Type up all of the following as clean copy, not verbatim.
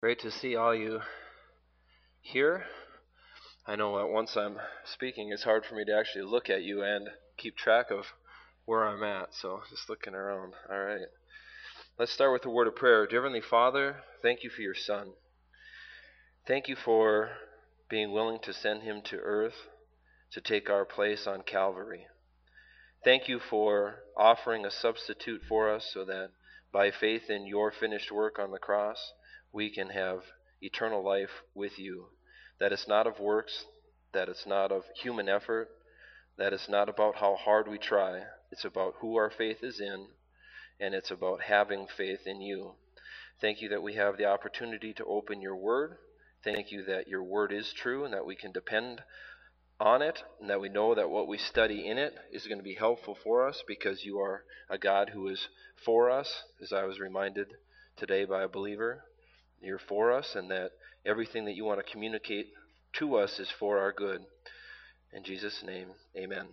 Great to see all you here. I know that once I'm speaking, it's hard for me to actually look at you and keep track of where I'm at, so just looking around. All right. Let's start with a word of prayer. Dear Heavenly Father, thank you for your Son. Thank you for being willing to send him to earth to take our place on Calvary. Thank you for offering a substitute for us so that by faith in your finished work on the cross, we can have eternal life with you. That it's not of works, that it's not of human effort, that it's not about how hard we try. It's about who our faith is in, and it's about having faith in you. Thank you that we have the opportunity to open your word. Thank you that your word is true and that we can depend on it, and that we know that what we study in it is going to be helpful for us because you are a God who is for us, as I was reminded today by a believer. You're for us, and that everything that you want to communicate to us is for our good. In Jesus' name, amen.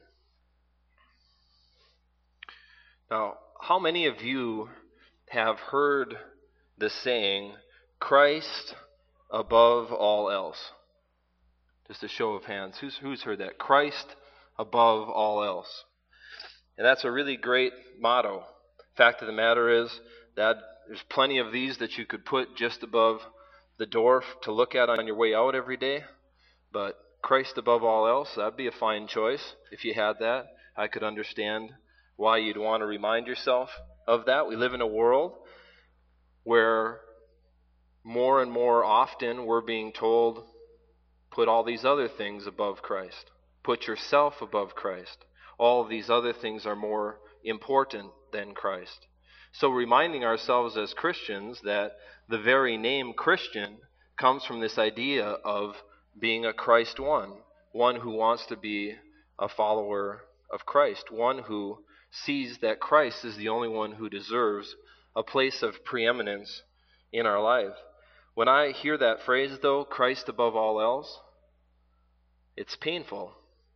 Now, how many of you have heard the saying, Christ above all else? Just a show of hands. Who's heard that? Christ above all else. And that's a really great motto. Fact of the matter is that there's plenty of these that you could put just above the door to look at on your way out every day. But Christ above all else, that'd be a fine choice. If you had that, I could understand why you'd want to remind yourself of that. We live in a world where more and more often we're being told, put all these other things above Christ. Put yourself above Christ. All of these other things are more important than Christ. So reminding ourselves as Christians that the very name Christian comes from this idea of being a Christ one who wants to be a follower of Christ, one who sees that Christ is the only one who deserves a place of preeminence in our life. When I hear that phrase, though, Christ above all else, it's painful.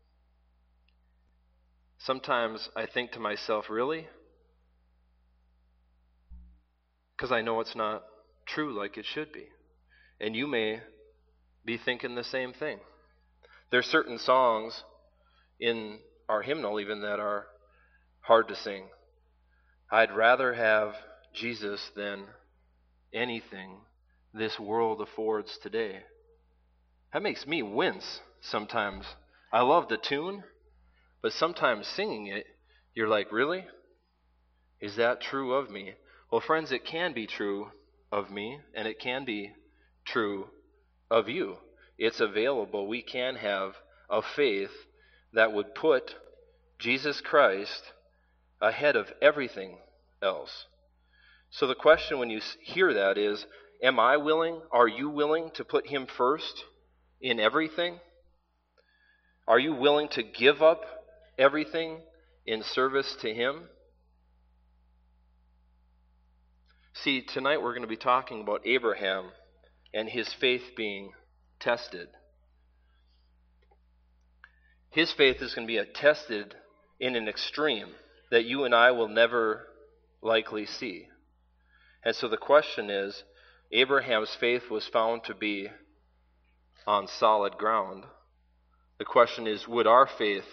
Sometimes I think to myself, really? Because I know it's not true like it should be. And you may be thinking the same thing. There's certain songs in our hymnal even that are hard to sing. I'd rather have Jesus than anything this world affords today. That makes me wince sometimes. I love the tune, but sometimes singing it, you're like, really? Is that true of me? Well, friends, it can be true of me, and it can be true of you. It's available. We can have a faith that would put Jesus Christ ahead of everything else. So the question when you hear that is, am I willing, are you willing to put him first in everything? Are you willing to give up everything in service to him? See, tonight we're going to be talking about Abraham and his faith being tested. His faith is going to be tested in an extreme that you and I will never likely see. And so the question is, Abraham's faith was found to be on solid ground. The question is, would our faith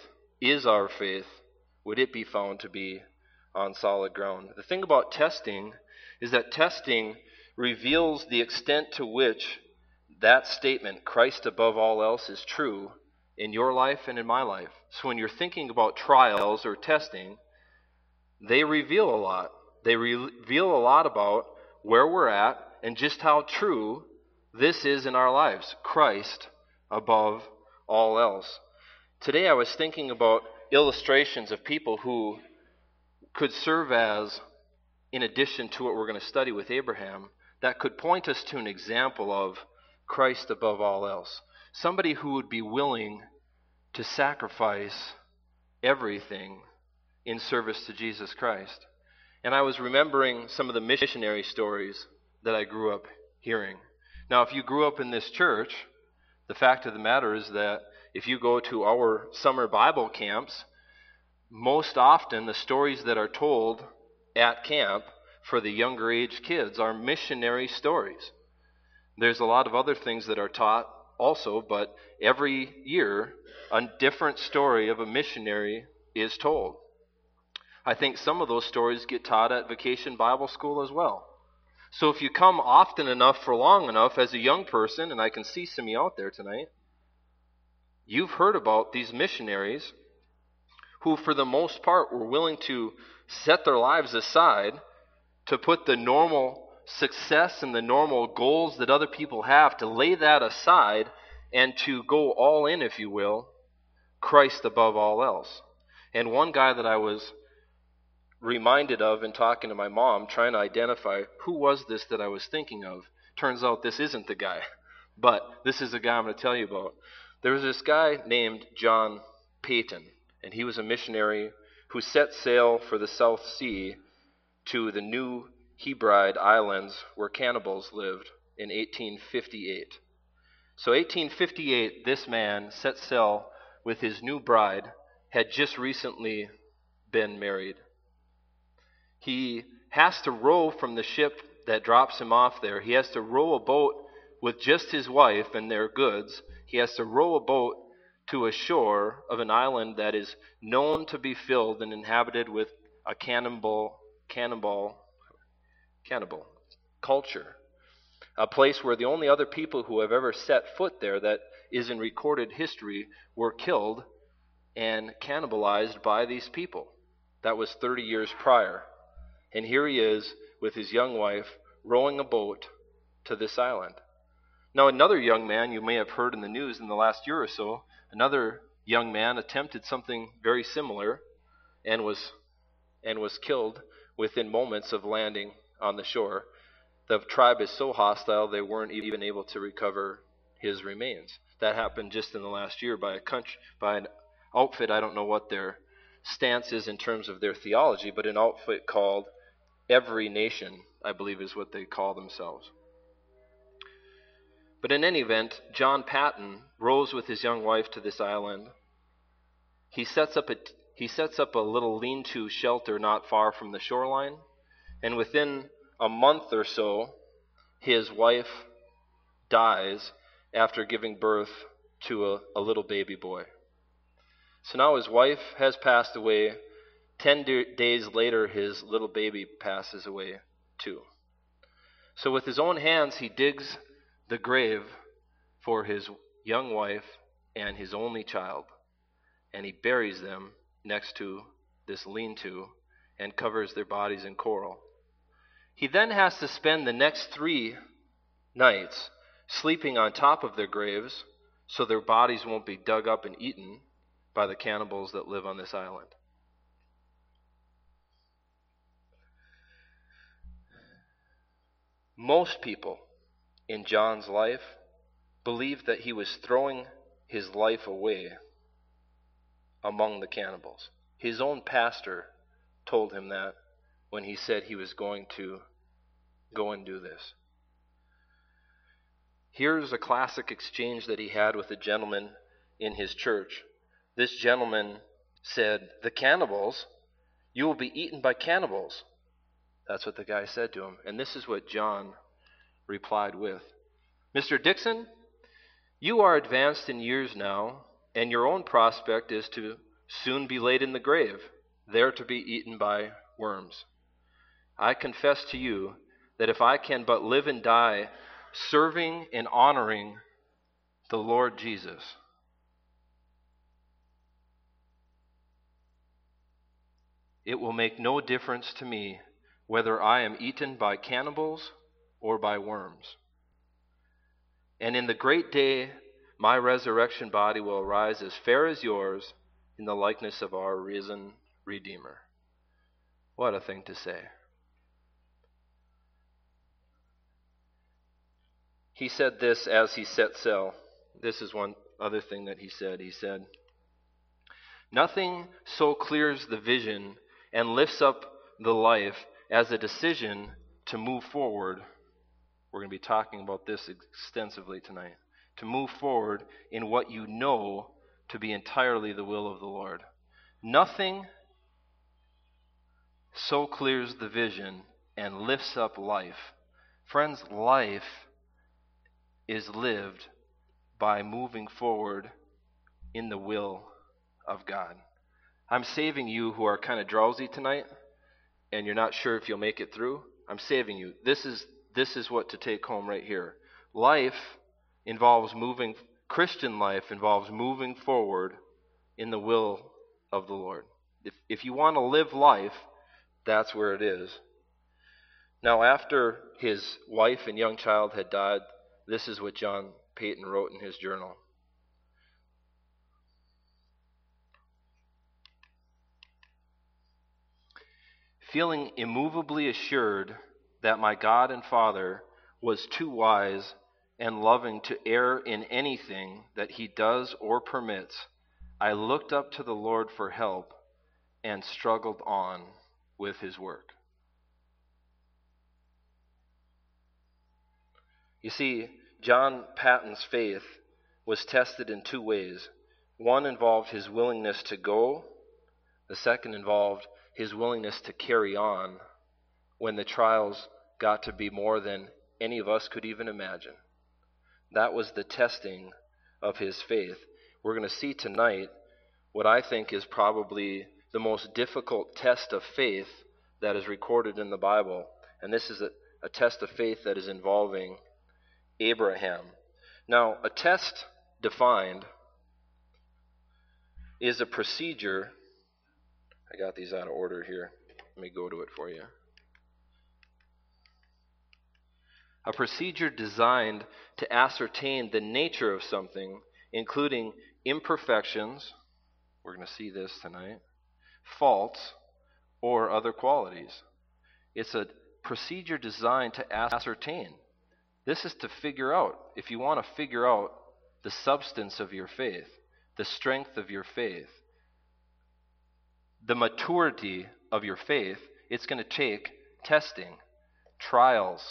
it be found to be on solid ground? The thing about testing is that testing reveals the extent to which that statement, Christ above all else, is true in your life and in my life. So when you're thinking about trials or testing, they reveal a lot. They reveal a lot about where we're at and just how true this is in our lives. Christ above all else. Today I was thinking about illustrations of people who could serve as, in addition to what we're going to study with Abraham, that could point us to an example of Christ above all else. Somebody who would be willing to sacrifice everything in service to Jesus Christ. And I was remembering some of the missionary stories that I grew up hearing. Now, if you grew up in this church, the fact of the matter is that if you go to our summer Bible camps, most often the stories that are told at camp for the younger age kids are missionary stories. There's a lot of other things that are taught also, but every year a different story of a missionary is told. I think some of those stories get taught at Vacation Bible School as well. So if you come often enough for long enough as a young person, and I can see some of you out there tonight, you've heard about these missionaries who for the most part were willing to set their lives aside to put the normal success and the normal goals that other people have, to lay that aside and to go all in, if you will, Christ above all else. And one guy that I was reminded of in talking to my mom, trying to identify who was this that I was thinking of. Turns out this isn't the guy, but this is the guy I'm going to tell you about. There was this guy named John Paton, and he was a missionary who set sail for the South Sea to the New Hebride Islands where cannibals lived in 1858. So 1858, this man set sail with his new bride, had just recently been married. He has to row from the ship that drops him off there. He has to row a boat with just his wife and their goods. He has to row a boat to a shore of an island that is known to be filled and inhabited with a cannibal culture. A place where the only other people who have ever set foot there that is in recorded history were killed and cannibalized by these people. That was 30 years prior. And here he is with his young wife rowing a boat to this island. Now another young man you may have heard in the news in the last year or so, another young man attempted something very similar and was killed within moments of landing on the shore. The tribe is so hostile they weren't even able to recover his remains. That happened just in the last year by an outfit. I don't know what their stance is in terms of their theology, but an outfit called Every Nation, I believe is what they call themselves. But in any event, John Paton rows with his young wife to this island. He sets up a little lean-to shelter not far from the shoreline, and within a month or so, his wife dies after giving birth to a little baby boy. So now his wife has passed away. 10 days later, his little baby passes away too. So with his own hands, he digs the grave for his young wife and his only child, and he buries them next to this lean-to and covers their bodies in coral. He then has to spend the next 3 nights sleeping on top of their graves so their bodies won't be dug up and eaten by the cannibals that live on this island. Most people in John's life believed that he was throwing his life away among the cannibals. His own pastor told him that when he said he was going to go and do this. Here's a classic exchange that he had with a gentleman in his church. This gentleman said, "The cannibals, you will be eaten by cannibals." That's what the guy said to him. And this is what John replied with. "Mr. Dixon, you are advanced in years now, and your own prospect is to soon be laid in the grave, there to be eaten by worms. I confess to you that if I can but live and die serving and honoring the Lord Jesus, it will make no difference to me whether I am eaten by cannibals or by worms. And in the great day, my resurrection body will arise as fair as yours in the likeness of our risen Redeemer." What a thing to say. He said this as he set sail. This is one other thing that he said. He said, "Nothing so clears the vision and lifts up the life as a decision to move forward." We're going to be talking about this extensively tonight. To move forward in what you know to be entirely the will of the Lord. Nothing so clears the vision and lifts up life. Friends, life is lived by moving forward in the will of God. I'm saving you who are kind of drowsy tonight and you're not sure if you'll make it through. I'm saving you. This is what to take home right here. Christian life involves moving forward in the will of the Lord. If you want to live life, that's where it is. Now, after his wife and young child had died, this is what John Paton wrote in his journal. Feeling immovably assured that my God and Father was too wise and loving to err in anything that he does or permits, I looked up to the Lord for help and struggled on with his work. You see, John Paton's faith was tested in two ways. One involved his willingness to go. The second involved his willingness to carry on when the trials got to be more than any of us could even imagine. That was the testing of his faith. We're going to see tonight what I think is probably the most difficult test of faith that is recorded in the Bible. And this is a test of faith that is involving Abraham. Now, a test defined is a procedure. I got these out of order here. Let me go to it for you. A procedure designed to ascertain the nature of something, including imperfections, we're going to see this tonight, faults, or other qualities. It's a procedure designed to ascertain. This is to figure out. If you want to figure out the substance of your faith, the strength of your faith, the maturity of your faith, it's going to take testing, trials.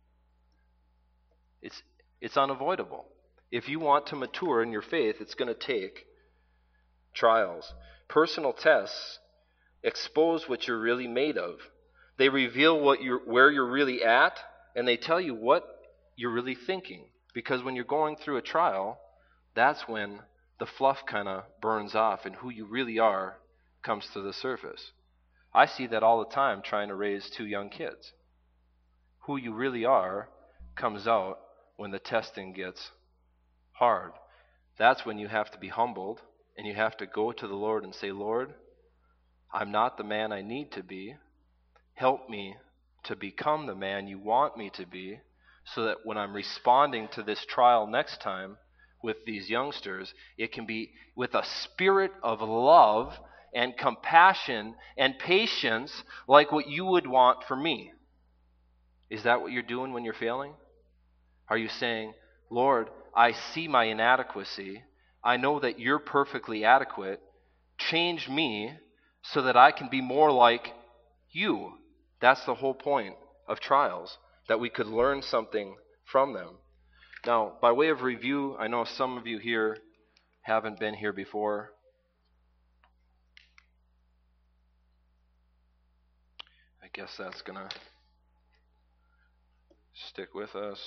It's unavoidable. If you want to mature in your faith, it's going to take trials. Personal tests expose what you're really made of. They reveal where you're really at, and they tell you what you're really thinking. Because when you're going through a trial, that's when the fluff kind of burns off and who you really are comes to the surface. I see that all the time trying to raise two young kids. Who you really are comes out when the testing gets hard. That's when you have to be humbled and you have to go to the Lord and say, Lord, I'm not the man I need to be. Help me to become the man you want me to be, so that when I'm responding to this trial next time with these youngsters, it can be with a spirit of love and compassion and patience like what you would want for me. Is that what you're doing when you're failing? Are you saying, Lord, I see my inadequacy. I know that you're perfectly adequate. Change me so that I can be more like you. That's the whole point of trials, that we could learn something from them. Now, by way of review, I know some of you here haven't been here before. I guess that's going to stick with us.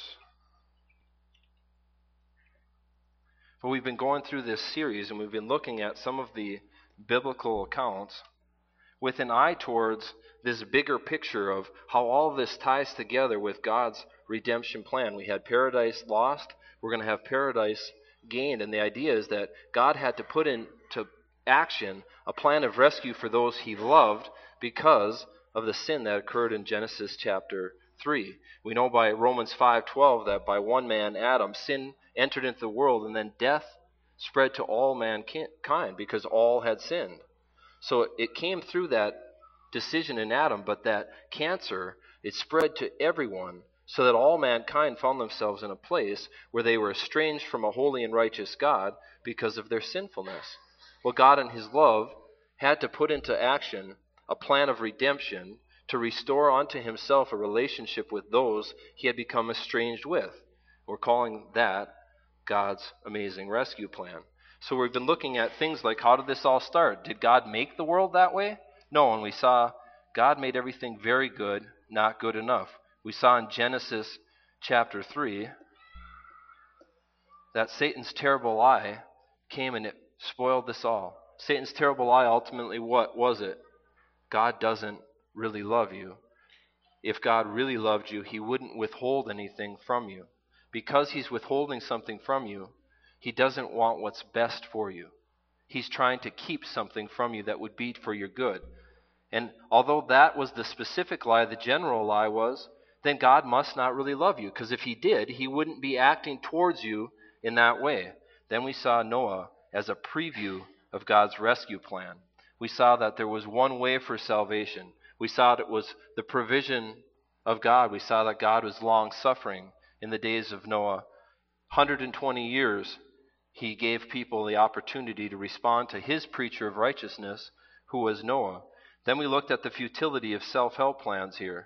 But we've been going through this series and we've been looking at some of the biblical accounts with an eye towards this bigger picture of how all this ties together with God's redemption plan. We had paradise lost. We're going to have paradise gained. And the idea is that God had to put into action a plan of rescue for those he loved because of the sin that occurred in Genesis chapter 3. We know by Romans 5:12 that by one man, Adam, sin entered into the world, and then death spread to all mankind because all had sinned. So it came through that decision in Adam, but that cancer, it spread to everyone so that all mankind found themselves in a place where they were estranged from a holy and righteous God because of their sinfulness. Well, God in his love had to put into action a plan of redemption to restore unto himself a relationship with those he had become estranged with. We're calling that God's amazing rescue plan. So we've been looking at things like, how did this all start? Did God make the world that way? No, and we saw God made everything very good, not good enough. We saw in Genesis chapter 3 that Satan's terrible lie came and it spoiled this all. Satan's terrible lie ultimately, what was it? God doesn't really love you. If God really loved you, he wouldn't withhold anything from you. Because he's withholding something from you, he doesn't want what's best for you. He's trying to keep something from you that would be for your good. And although that was the specific lie, the general lie was, then God must not really love you. Because if he did, he wouldn't be acting towards you in that way. Then we saw Noah as a preview of God's rescue plan. We saw that there was one way for salvation. We saw that it was the provision of God. We saw that God was long-suffering in the days of Noah. 120 years, he gave people the opportunity to respond to his preacher of righteousness, who was Noah. Then we looked at the futility of self-help plans here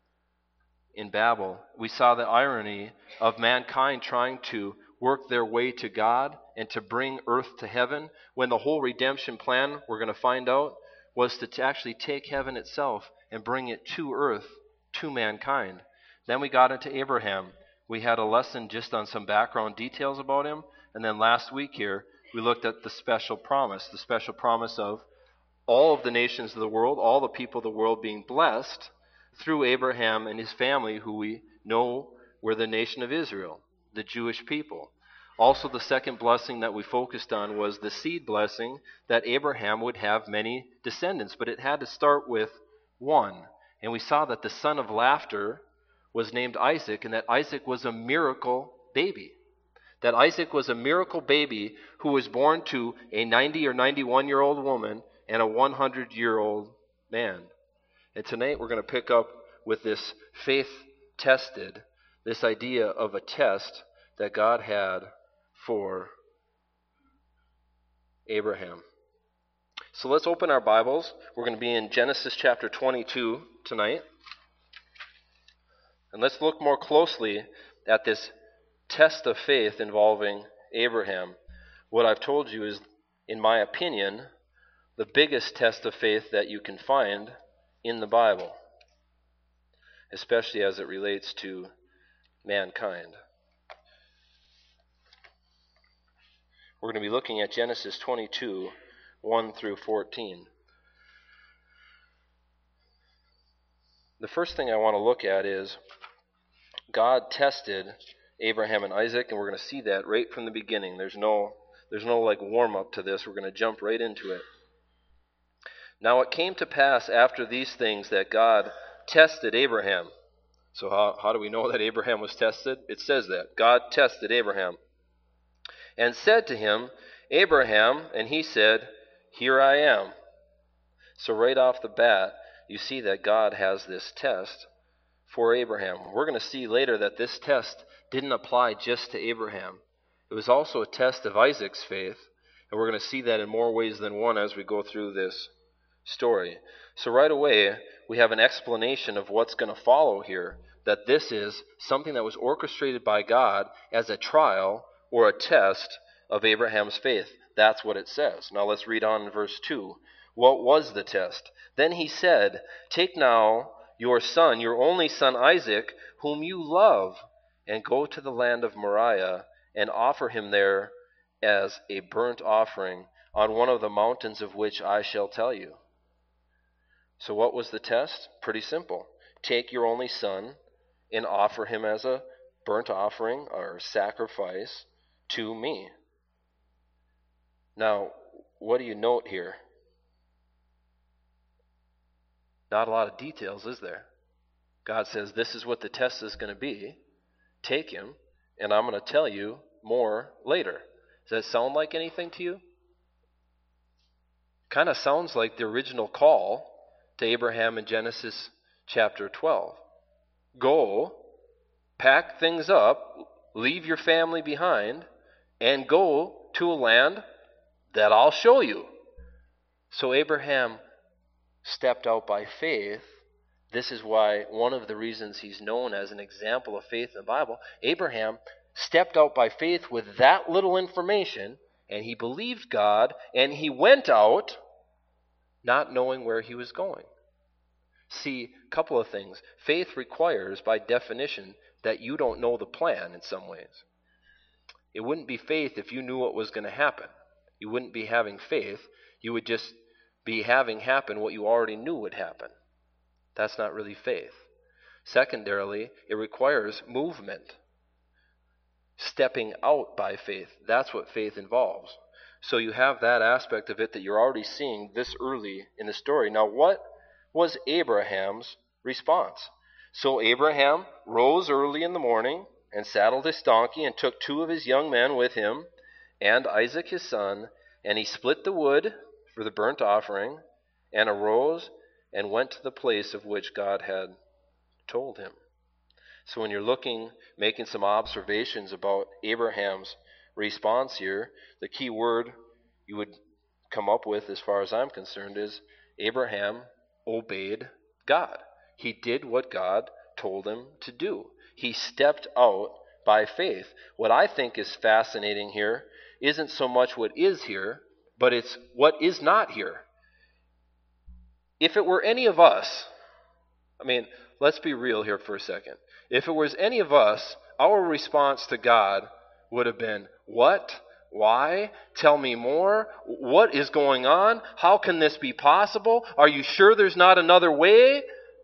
in Babel. We saw the irony of mankind trying to work their way to God and to bring earth to heaven, when the whole redemption plan, we're going to find out, was to actually take heaven itself and bring it to earth, to mankind. Then we got into Abraham. We had a lesson just on some background details about him. And then last week here, we looked at the special promise of all of the nations of the world, all the people of the world being blessed through Abraham and his family, who we know were the nation of Israel, the Jewish people. Also, the second blessing that we focused on was the seed blessing, that Abraham would have many descendants, but it had to start with one. And we saw that the son of laughter was named Isaac, and that Isaac was a miracle baby. That Isaac was a miracle baby who was born to a 90 or 91-year-old woman and a 100-year-old man. And tonight we're going to pick up with this faith tested, this idea of a test that God had for Abraham. So let's open our Bibles. We're going to be in Genesis chapter 22 tonight. And let's look more closely at this test of faith involving Abraham. What I've told you is, in my opinion, the biggest test of faith that you can find in the Bible, especially as it relates to mankind. We're going to be looking at Genesis 22, 1 through 14. The first thing I want to look at is God tested Abraham and Isaac, and we're going to see that right from the beginning. There's no like warm-up to this. We're going to jump right into it. Now it came to pass after these things that God tested Abraham. So how do we know that Abraham was tested? It says that. God tested Abraham and said to him, Abraham, and he said, Here I am. So right off the bat, you see that God has this test for Abraham. We're going to see later that this test didn't apply just to Abraham. It was also a test of Isaac's faith, and we're going to see that in more ways than one as we go through this story. So right away, we have an explanation of what's going to follow here, that this is something that was orchestrated by God as a trial or a test of Abraham's faith. That's what it says. Now let's read on in verse 2. What was the test? Then he said, Take now your son, your only son Isaac, whom you love, and go to the land of Moriah, and offer him there as a burnt offering on one of the mountains of which I shall tell you. So what was the test? Pretty simple. Take your only son and offer him as a burnt offering or sacrifice to me. Now, what do you note here? Not a lot of details, is there? God says, this is what the test is going to be. Take him, and I'm going to tell you more later. Does that sound like anything to you? Kind of sounds like the original call to Abraham in Genesis chapter 12. Go, pack things up, leave your family behind, and go to a land that I'll show you. So Abraham stepped out by faith. This is why one of the reasons he's known as an example of faith in the Bible. Abraham stepped out by faith with that little information, and he believed God, and he went out not knowing where he was going. See, a couple of things. Faith requires, by definition, that you don't know the plan in some ways. It wouldn't be faith if you knew what was going to happen. You wouldn't be having faith. You would just be having happen what you already knew would happen. That's not really faith. Secondarily, it requires movement. Stepping out by faith. That's what faith involves. So you have that aspect of it that you're already seeing this early in the story. Now, what was Abraham's response? So Abraham rose early in the morning and saddled his donkey and took 2 of his young men with him and Isaac his son, and he split the wood for the burnt offering and arose and went to the place of which God had told him. So when you're making some observations about Abraham's response here, the key word you would come up with, as far as I'm concerned, is Abraham obeyed God. He did what God told him to do. He stepped out by faith. What I think is fascinating here isn't so much what is here, but it's what is not here. If it were any of us, let's be real here for a second. If it was any of us, our response to God would have been, what? Why? Tell me more. What is going on? How can this be possible? Are you sure there's not another way?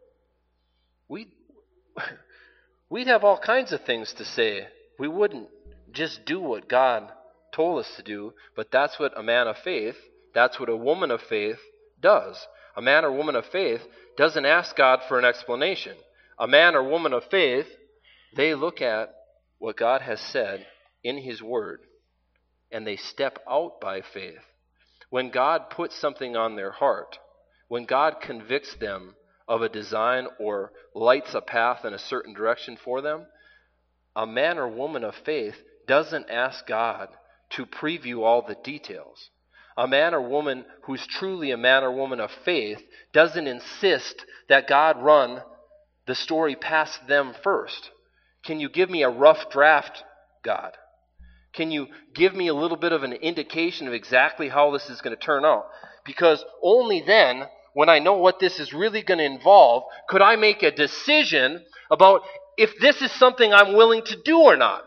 We'd have all kinds of things to say. We wouldn't just do what God told us to do, but that's what a man of faith, that's what a woman of faith does. A man or woman of faith doesn't ask God for an explanation. A man or woman of faith, they look at what God has said in His Word, and they step out by faith. When God puts something on their heart, when God convicts them of a design or lights a path in a certain direction for them, a man or woman of faith doesn't ask God to preview all the details. A man or woman who's truly a man or woman of faith doesn't insist that God run the story past them first. Can you give me a rough draft, God? Can you give me a little bit of an indication of exactly how this is going to turn out? Because only then, when I know what this is really going to involve, could I make a decision about if this is something I'm willing to do or not.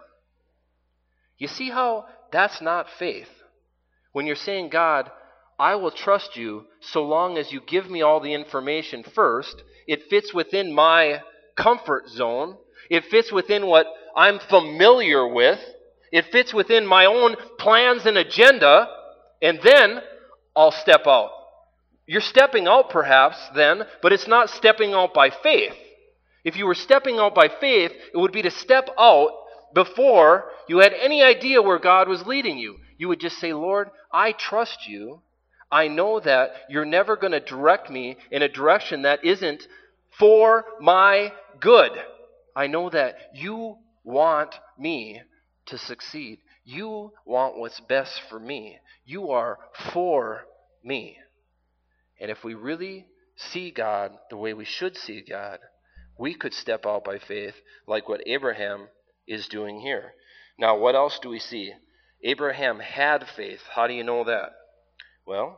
You see how that's not faith? When you're saying, God, I will trust you so long as you give me all the information first, it fits within my comfort zone, it fits within what I'm familiar with, it fits within my own plans and agenda, and then I'll step out. You're stepping out perhaps then, but it's not stepping out by faith. If you were stepping out by faith, it would be to step out before you had any idea where God was leading you. You would just say, Lord, I trust you. I know that you're never going to direct me in a direction that isn't for my good. I know that you want me to succeed. You want what's best for me. You are for me. And if we really see God the way we should see God, we could step out by faith like what Abraham is doing here. Now, what else do we see? Abraham had faith. How do you know that? Well,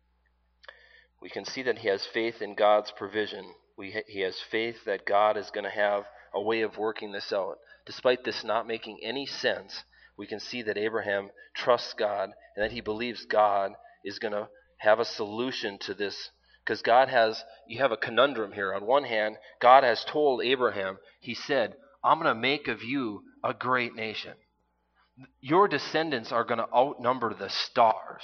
we can see that he has faith in God's provision. He has faith that God is going to have a way of working this out. Despite this not making any sense, we can see that Abraham trusts God and that he believes God is going to have a solution to this. Because you have a conundrum here. On one hand, God has told Abraham, he said, I'm going to make of you a great nation. Your descendants are going to outnumber the stars.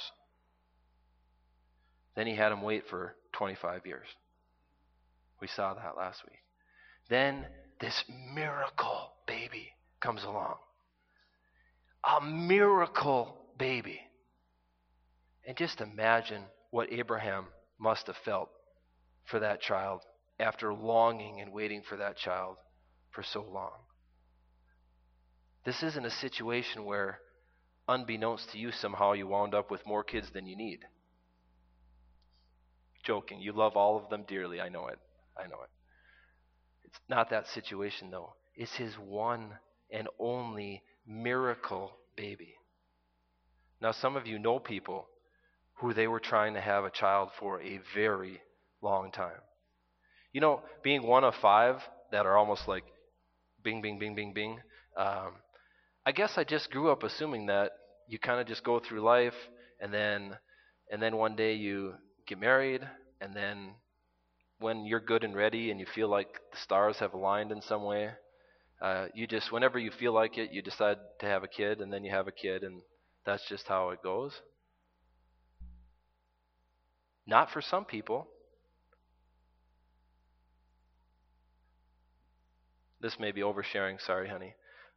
Then he had him wait for 25 years. We saw that last week. Then this miracle baby comes along. A miracle baby. And just imagine what Abraham must have felt for that child after longing and waiting for that child for so long. This isn't a situation where, unbeknownst to you, somehow you wound up with more kids than you need. Joking. You love all of them dearly. I know it. It's not that situation, though. It's his one and only miracle baby. Now, some of you know people who they were trying to have a child for a very long time. You know, being one of 5 that are almost like bing, bing, bing, bing, bing. I guess I just grew up assuming that you kind of just go through life, and then one day you get married, and then when you're good and ready and you feel like the stars have aligned in some way, you just, whenever you feel like it, you decide to have a kid, and then you have a kid, and that's just how it goes. Not for some people. This may be oversharing, sorry, honey.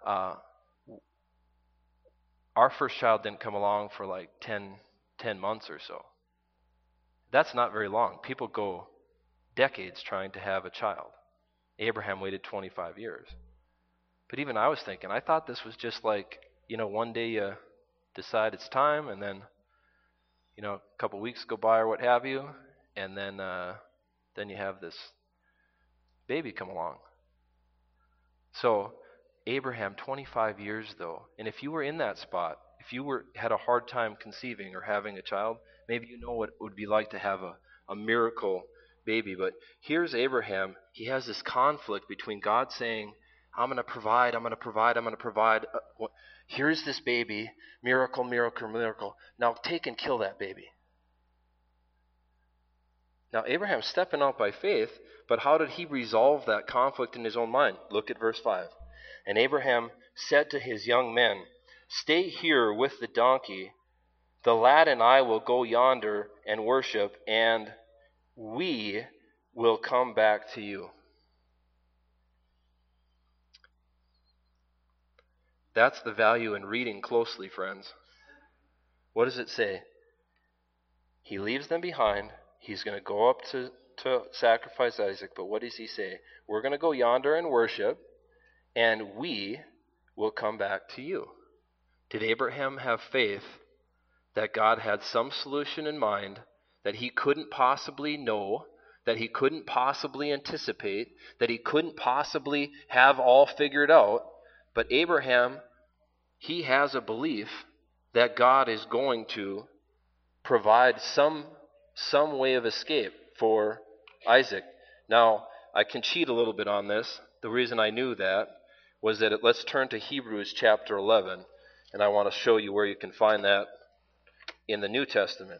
Our first child didn't come along for like 10 months or so. That's not very long. People go decades trying to have a child. Abraham waited 25 years. But even I was thinking, I thought this was just like, one day you decide it's time, and then, a couple weeks go by or what have you, and then you have this baby come along. So Abraham, 25 years though, and if you were in that spot, if you had a hard time conceiving or having a child, maybe you know what it would be like to have a miracle baby. But here's Abraham. He has this conflict between God saying, I'm going to provide, I'm going to provide, I'm going to provide. Here's this baby, miracle, miracle, miracle. Now take and kill that baby. Now Abraham's stepping out by faith, but how did he resolve that conflict in his own mind? Look at verse 5. And Abraham said to his young men, stay here with the donkey. The lad and I will go yonder and worship, and we will come back to you. That's the value in reading closely, friends. What does it say? He leaves them behind. He's going to go up to sacrifice Isaac. But what does he say? We're going to go yonder and worship, and we will come back to you. Did Abraham have faith that God had some solution in mind that he couldn't possibly know, that he couldn't possibly anticipate, that he couldn't possibly have all figured out? But Abraham, he has a belief that God is going to provide some way of escape for Isaac. Now, I can cheat a little bit on this. The reason I knew that was that let's turn to Hebrews chapter 11, and I want to show you where you can find that in the New Testament.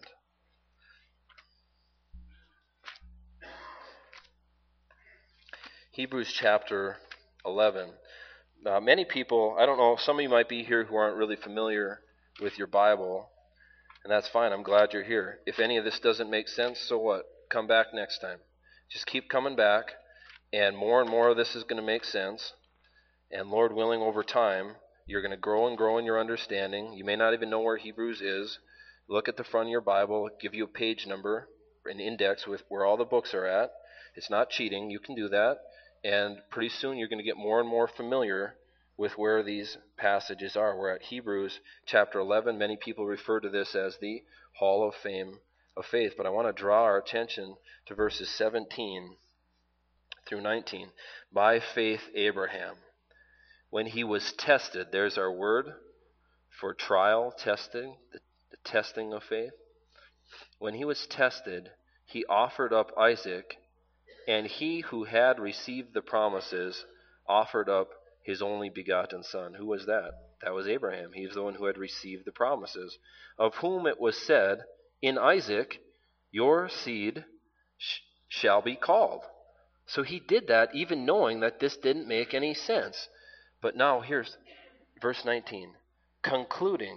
Hebrews chapter 11. Now, many people, I don't know, some of you might be here who aren't really familiar with your Bible, and that's fine. I'm glad you're here. If any of this doesn't make sense, so what? Come back next time. Just keep coming back, and more of this is going to make sense. And Lord willing, over time, you're going to grow and grow in your understanding. You may not even know where Hebrews is. Look at the front of your Bible, give you a page number, an index with where all the books are at. It's not cheating. You can do that. And pretty soon you're going to get more and more familiar with where these passages are. We're at Hebrews chapter 11. Many people refer to this as the Hall of Fame of Faith. But I want to draw our attention to verses 17 through 19. By faith Abraham, when he was tested, there's our word for trial, testing, the testing of faith. When he was tested, he offered up Isaac, and he who had received the promises offered up his only begotten son. Who was that? That was Abraham. He was the one who had received the promises, of whom it was said, in Isaac your seed shall be called. So he did that even knowing that this didn't make any sense. But now here's verse 19. Concluding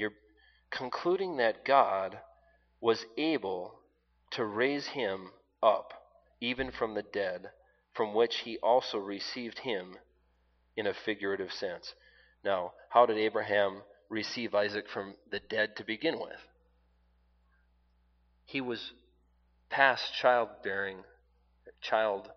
that God was able to raise him up even from the dead, from which he also received him in a figurative sense. Now, how did Abraham receive Isaac from the dead to begin with? He was past child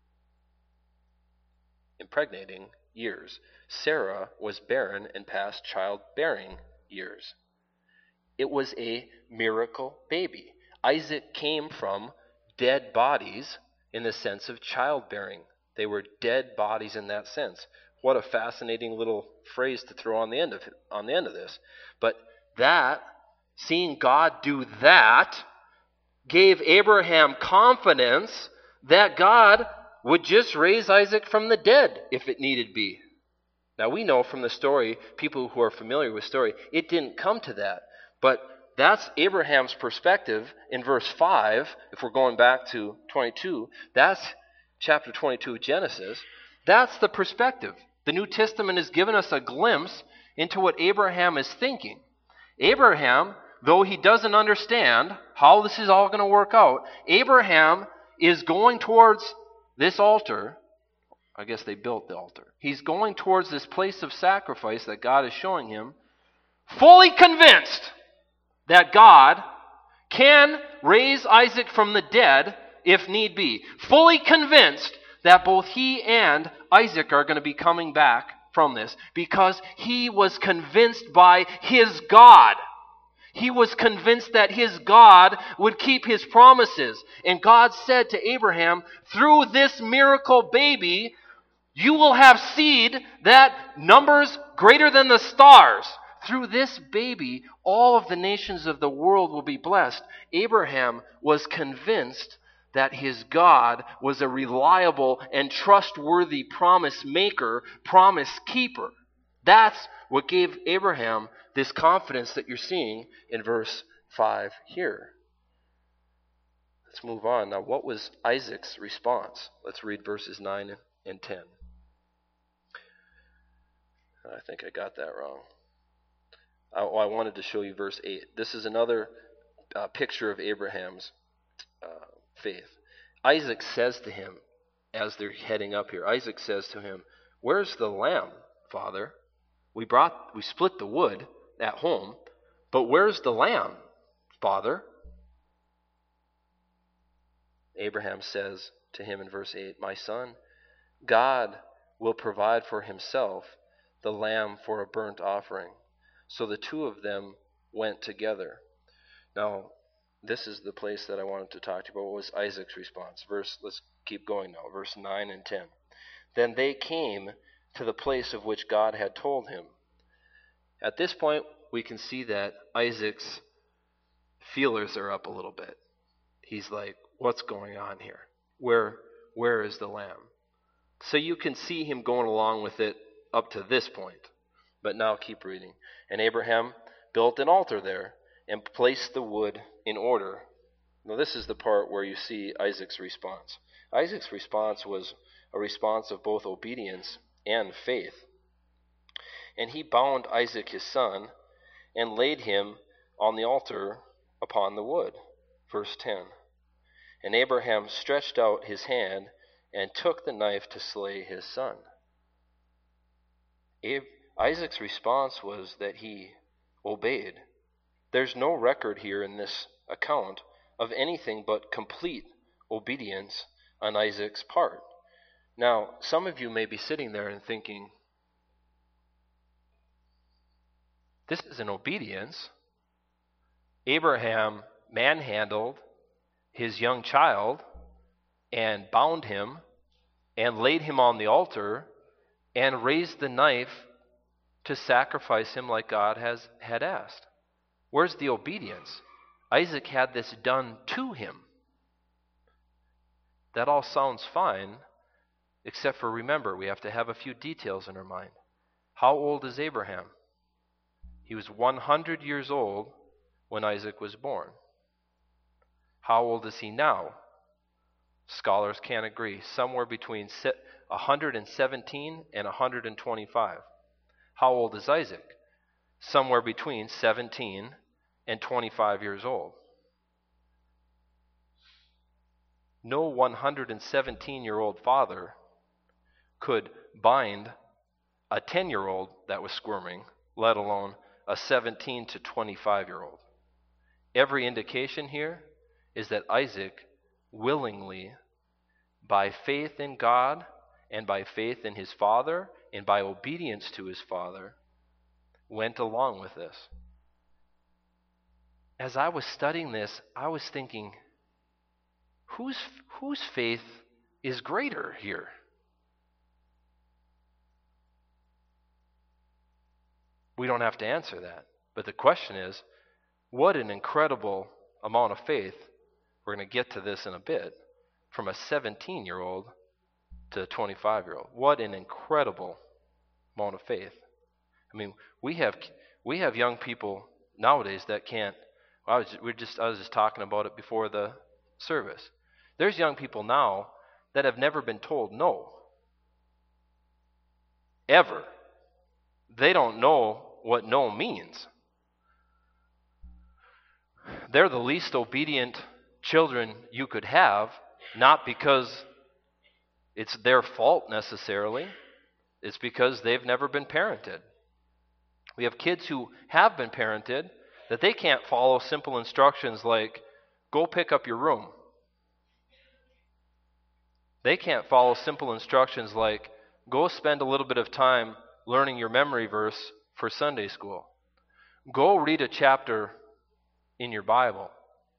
impregnating years. Sarah was barren and past childbearing years. It was a miracle baby. Isaac came from dead bodies in the sense of childbearing. They were dead bodies in that sense. What a fascinating little phrase to throw on the end of this. But that, seeing God do that, gave Abraham confidence that God would just raise Isaac from the dead if it needed be. Now we know from the story, people who are familiar with the story, it didn't come to that. But that's Abraham's perspective in verse 5, if we're going back to 22. That's chapter 22 of Genesis. That's the perspective. The New Testament has given us a glimpse into what Abraham is thinking. Abraham, though he doesn't understand how this is all going to work out, Abraham is going towards this altar. I guess they built the altar. He's going towards this place of sacrifice that God is showing him, fully convinced that God can raise Isaac from the dead if need be. Fully convinced that both he and Isaac are going to be coming back from this, because he was convinced by his God. He was convinced that his God would keep his promises. And God said to Abraham, through this miracle baby, you will have seed that numbers greater than the stars. Through this baby, all of the nations of the world will be blessed. Abraham was convinced that his God was a reliable and trustworthy promise maker, promise keeper. That's what gave Abraham this confidence that you're seeing in verse 5 here. Let's move on. Now, what was Isaac's response? Let's read verses 9 and 10. I think I got that wrong. I wanted to show you verse 8. This is another picture of Abraham's faith. Isaac says to him, as they're heading up here, Isaac says to him, "Where's the lamb, Father? We split the wood at home, but where's the lamb, Father?" Abraham says to him in verse 8, "My son, God will provide for himself the lamb for a burnt offering." So the two of them went together. Now, this is the place that I wanted to talk to you about. What was Isaac's response? Let's keep going now. Verse 9 and 10. Then they came to the place of which God had told him. At this point, we can see that Isaac's feelers are up a little bit. He's like, what's going on here? Where is the lamb? So you can see him going along with it up to this point. But now keep reading. "And Abraham built an altar there and placed the wood in order." Now this is the part where you see Isaac's response. Isaac's response was a response of both obedience and faith. "And he bound Isaac his son and laid him on the altar upon the wood." Verse 10. "And Abraham stretched out his hand and took the knife to slay his son." Isaac's response was that he obeyed. There's no record here in this account of anything but complete obedience on Isaac's part. Now, some of you may be sitting there and thinking, this isn't obedience. Abraham manhandled his young child and bound him and laid him on the altar and raised the knife to sacrifice him like God had asked. Where's the obedience? Isaac had this done to him. That all sounds fine, except for, remember, we have to have a few details in our mind. How old is Abraham? He was 100 years old when Isaac was born. How old is he now? Scholars can't agree. Somewhere between 117 and 125. How old is Isaac? Somewhere between 17 and 25 years old. No 117-year-old father could bind a 10-year-old that was squirming, let alone a 17 to 25-year-old. Every indication here is that Isaac willingly, by faith in God and by faith in his father and by obedience to his father, went along with this. As I was studying this, I was thinking, whose faith is greater here? We don't have to answer that. But the question is, what an incredible amount of faith. We're going to get to this in a bit. From a 17-year-old to a 25-year-old. What an incredible amount of faith. I mean, we have young people nowadays that can't. I was just talking about it before the service. There's young people now that have never been told no. Ever. They don't know what no means. They're the least obedient children you could have, not because it's their fault necessarily. It's because they've never been parented. We have kids who have been parented that they can't follow simple instructions like, go pick up your room. They can't follow simple instructions like, go spend a little bit of time learning your memory verse for Sunday school. Go read a chapter in your Bible.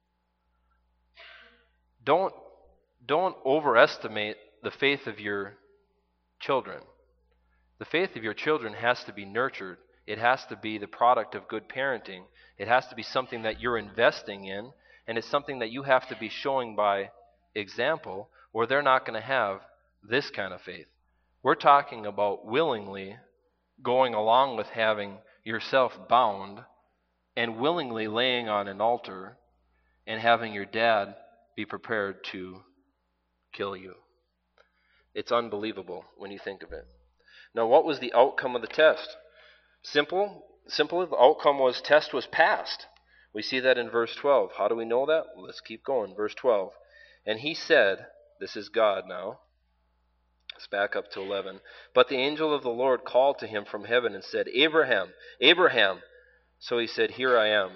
Don't overestimate the faith of your children. The faith of your children has to be nurtured. It has to be the product of good parenting. It has to be something that you're investing in, and it's something that you have to be showing by example, or they're not going to have this kind of faith. We're talking about willingly going along with having yourself bound and willingly laying on an altar and having your dad be prepared to kill you. It's unbelievable when you think of it. Now, what was the outcome of the test? Simple. The outcome was test was passed. We see that in verse 12. How do we know that? Well, let's keep going. Verse 12. And he said, this is God now. Let's back up to 11. But the angel of the Lord called to him from heaven and said, Abraham, Abraham. So he said, here I am.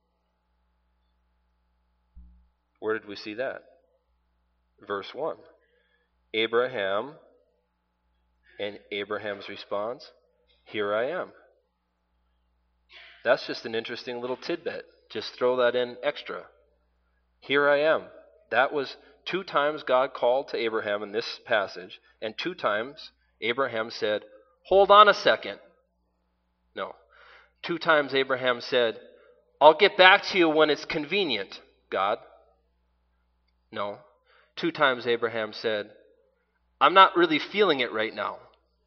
Where did we see that? Verse 1. Abraham, and Abraham's response, here I am. That's just an interesting little tidbit. Just throw that in extra. Here I am. That was 2 times God called to Abraham in this passage, and 2 times Abraham said, hold on a second. No. 2 times Abraham said, I'll get back to you when it's convenient, God. No. 2 times Abraham said, I'm not really feeling it right now.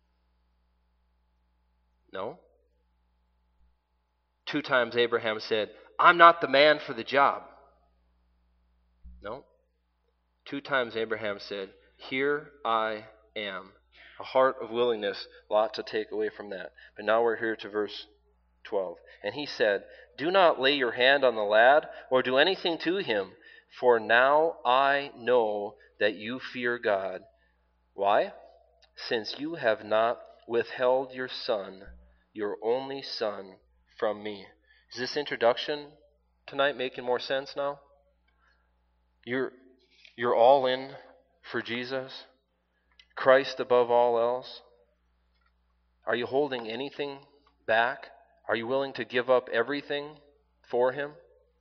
No. 2 times Abraham said, I'm not the man for the job. No. 2 times Abraham said, here I am. A heart of willingness, a lot to take away from that. But now we're here to verse 12. And he said, do not lay your hand on the lad or do anything to him, for now I know that you fear God. Why? Since you have not withheld your son, your only son, from me. Is this introduction tonight making more sense now? You're all in for Jesus? Christ above all else? Are you holding anything back? Are you willing to give up everything for him?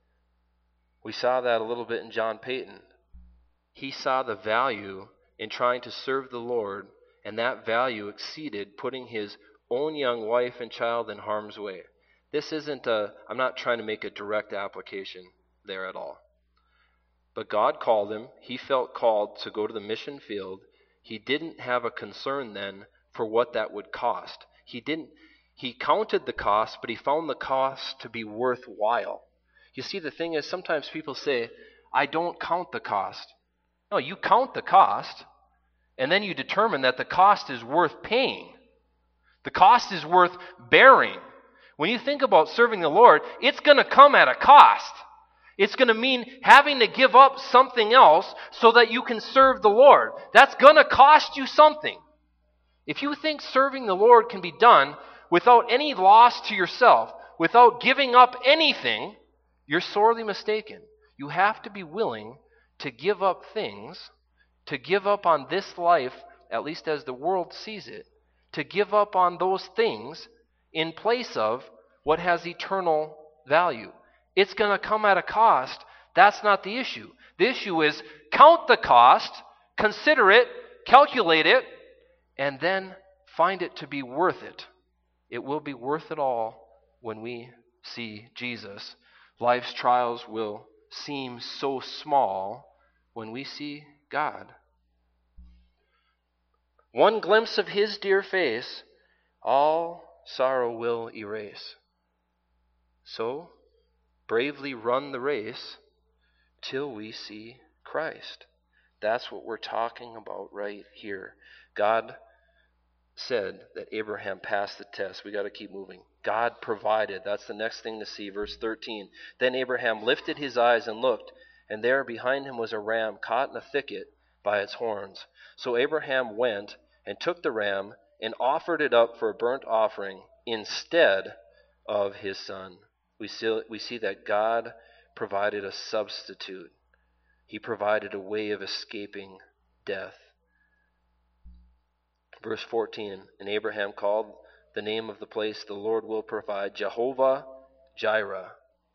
We saw that a little bit in John Payton. He saw the value in trying to serve the Lord, and that value exceeded putting his own young wife and child in harm's way. This isn't I'm not trying to make a direct application there at all. But God called him. He felt called to go to the mission field. He didn't have a concern then for what that would cost. He counted the cost, but he found the cost to be worthwhile. You see, the thing is, sometimes people say, I don't count the cost. No, you count the cost, and then you determine that the cost is worth paying. The cost is worth bearing. When you think about serving the Lord, it's going to come at a cost. It's going to mean having to give up something else so that you can serve the Lord. That's going to cost you something. If you think serving the Lord can be done without any loss to yourself, without giving up anything, you're sorely mistaken. You have to be willing to give up things, to give up on this life, at least as the world sees it, to give up on those things in place of what has eternal value. It's going to come at a cost. That's not the issue. The issue is count the cost, consider it, calculate it, and then find it to be worth it. It will be worth it all when we see Jesus. Life's trials will seem so small when we see God. One glimpse of his dear face, all sorrow will erase. So, bravely run the race till we see Christ. That's what we're talking about right here. God said that Abraham passed the test. We got to keep moving. God provided. That's the next thing to see. Verse 13. Then Abraham lifted his eyes and looked, and there behind him was a ram caught in a thicket by its horns. So Abraham went and took the ram and offered it up for a burnt offering instead of his son. We see that God provided a substitute. He provided a way of escaping death. Verse 14, and Abraham called the name of the place the Lord will provide, Jehovah Jireh.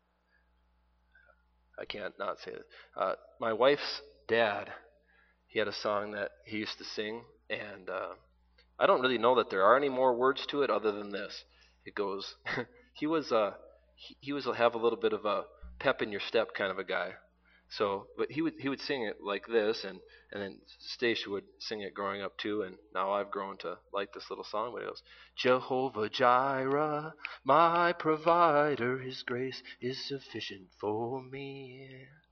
I can't not say it. My wife's dad, he had a song that he used to sing, and I don't really know that there are any more words to it other than this. It goes, he was have a little bit of a pep in your step kind of a guy. So, but he would sing it like this, and then Stacia would sing it growing up too, and now I've grown to like this little song. But it goes, Jehovah Jireh, my provider, His grace is sufficient for me.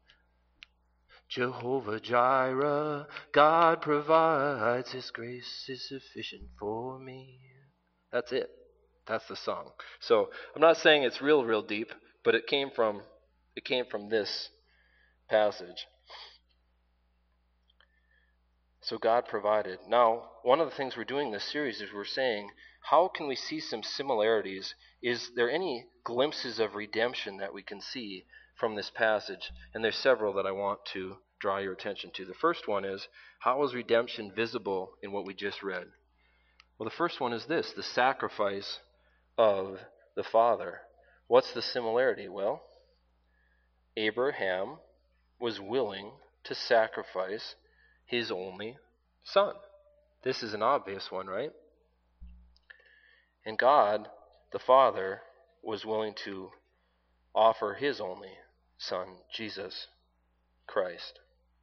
Jehovah Jireh, God provides, His grace is sufficient for me. That's it. That's the song. So I'm not saying it's real deep, but it came from this passage. So God provided. Now, one of the things we're doing in this series is we're saying, how can we see some similarities? Is there any glimpses of redemption that we can see from this passage? And there's several that I want to draw your attention to. The first one is, how is redemption visible in what we just read? Well, the first one is this, the sacrifice of the Father. What's the similarity? Well, Abraham was willing to sacrifice his only son. This is an obvious one, right? And God, the Father, was willing to offer his only son, Jesus Christ.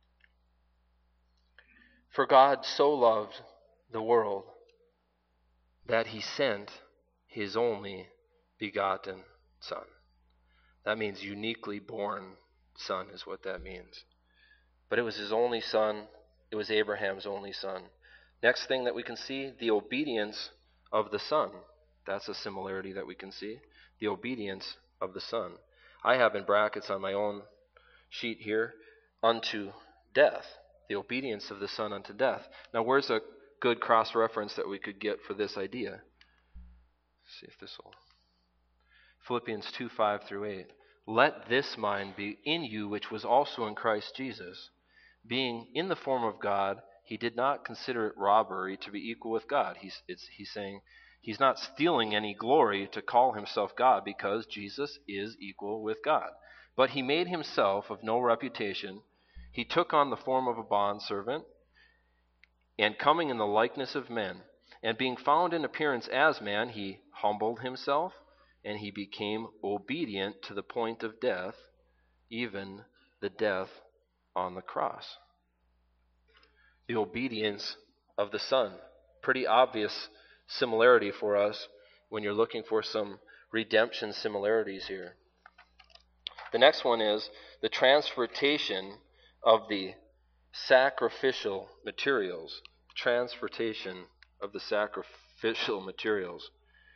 For God so loved the world that he sent his only begotten Son. That means uniquely born son is what that means. But it was his only son. It was Abraham's only son. Next thing that we can see, the obedience of the Son. That's a similarity that we can see. The obedience of the Son. I have in brackets on my own sheet here, unto death. The obedience of the Son unto death. Now where's a good cross-reference that we could get for this idea? Let's see if this will... Philippians 2:5-8. Let this mind be in you which was also in Christ Jesus. Being in the form of God, he did not consider it robbery to be equal with God. He's saying he's not stealing any glory to call himself God because Jesus is equal with God. But he made himself of no reputation. He took on the form of a bondservant, and coming in the likeness of men, and being found in appearance as man, he humbled himself, and he became obedient to the point of death, even the death on the cross. The obedience of the Son. Pretty obvious similarity for us when you're looking for some redemption similarities here. The next one is the transportation of the sacrificial materials. Transportation of the sacrificial materials.